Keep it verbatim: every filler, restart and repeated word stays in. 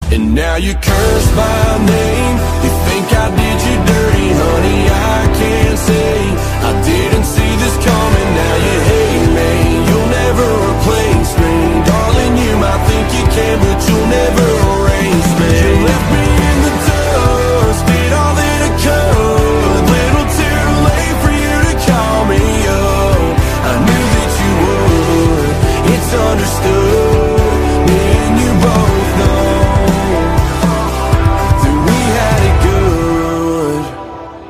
And now you curse my name. You think I did you dirty, honey, I can't say I didn't see this coming.